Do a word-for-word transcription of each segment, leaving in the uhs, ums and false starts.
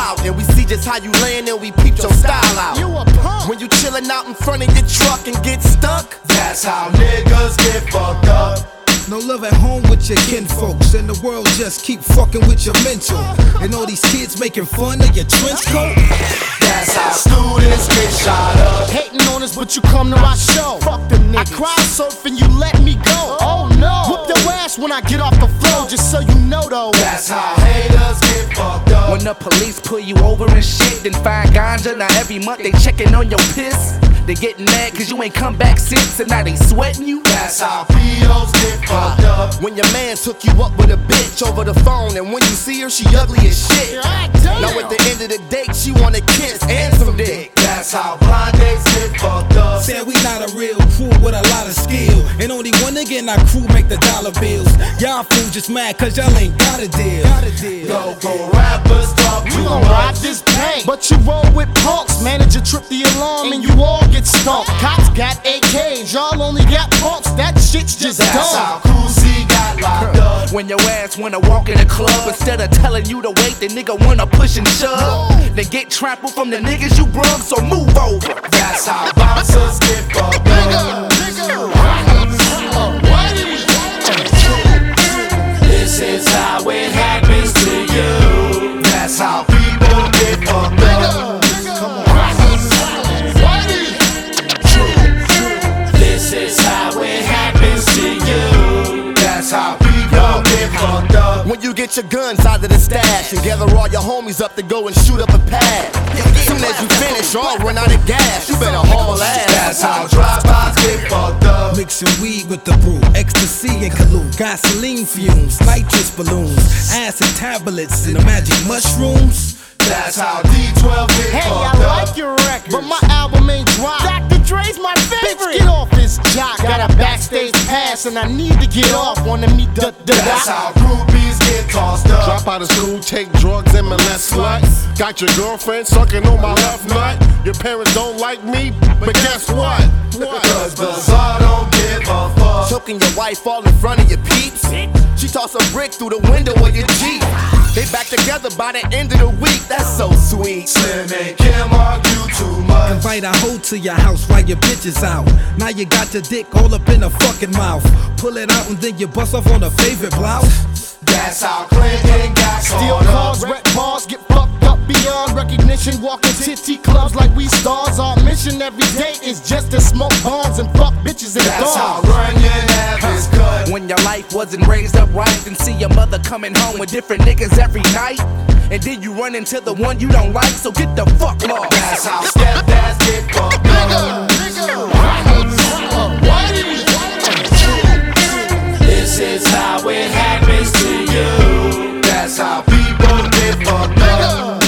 out, and we see just how you layin' and we peep your style out. You a punk. When you chillin' out in front of your truck and get stuck, that's how niggas get fucked up. No love at home with your kinfolks, and the world just keep fucking with your mental. And all these kids making fun of your trench coat. That's how students get shot up. Hating on us, but you come to my show. Fuck the niggas. I cry surfing, you let me go. Oh no. Whoop your ass when I get off the floor, just so you know though. That's how haters get fucked up. When the police pull you over and shit, then find ganja. Now every month they checking on your piss. They getting mad cause you ain't come back since, and now they sweating you. That's how P Os get fucked up. When your man took you up with a bitch over the phone, and when you see her, she ugly as shit. Now at the end of the date, she wanna kiss and some dick. That's how blind dates get fucked up. Said we not a real crew with a lot of skill, and only one nigga in our crew make the dollar bills. Y'all fools just mad cause y'all ain't got a deal. Go-go rappers talk We too gon' much. ride this paint, but you roll with punks. Manager trip the alarm and you all get stumped. Cops got A Ks, y'all only got pumps. That shit's just That's dumb. how Cousy got locked up. When your ass wanna walk in the club, instead of telling you to wait, the nigga wanna push and shove. They get trampled from the niggas you brung, so move over. That's how bouncers get fucked up. This is how it happens to you. That's how people get fucked up. This is how it happens to you. That's how people get fucked up. When you get your guns out of the stash and gather all your homies up to go and shoot up a pad. Soon as you finish, y'all run out of gas. You better haul ass. That's how drive-bys get fucked up. Mixing weed with the brew, ecstasy and Kalu, gasoline fumes, nitrous balloons, acid tablets, and the magic mushrooms. That's how D twelve get Hey, fucked I up. like your record, but my album ain't dropped. Doctor Dre's my favorite. Bitch, get off his jock. Got a backstage pass, and I need to get off. Wanna meet the the That's how groupies get tossed up. Drop out of school, take drugs, and molest sluts. Got your girlfriend sucking on my left nut. Your parents don't like me, but guess what? Cause Bizarre don't give a fuck. Choking your wife all in front of your peeps. She toss a brick through the window of your Jeep. They back together by the end of the week. That's so sweet. Slim and Kim argue too much. Invite a hoe to your house while your bitch is out. Now you got your dick all up in her fucking mouth. Pull it out and then you bust off on her favorite blouse. That's how Clinton got Steal caught cars, up. wreck bars, get fucked up beyond recognition. Walking titty clubs like we stars. Our mission every day is just to smoke bombs and fuck bitches and That's how dogs. Runyon Ave is cut. When your life wasn't raised up right, then see your mother coming home with different niggas every night. And then you run into the one you don't like, so get the fuck lost. That's how stepdads get fucked up. This is how it happens to you. That's how people get fucked up.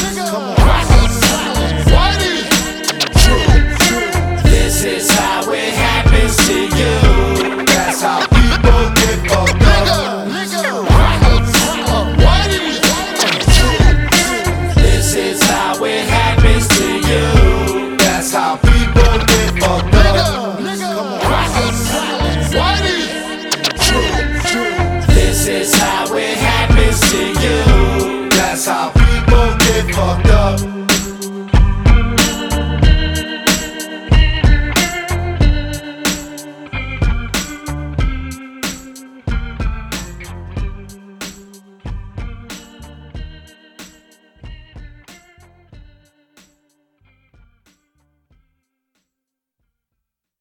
This is how it happens to you. That's how people get fucked up. This is how it happens to you. That's how people get fucked up. This is how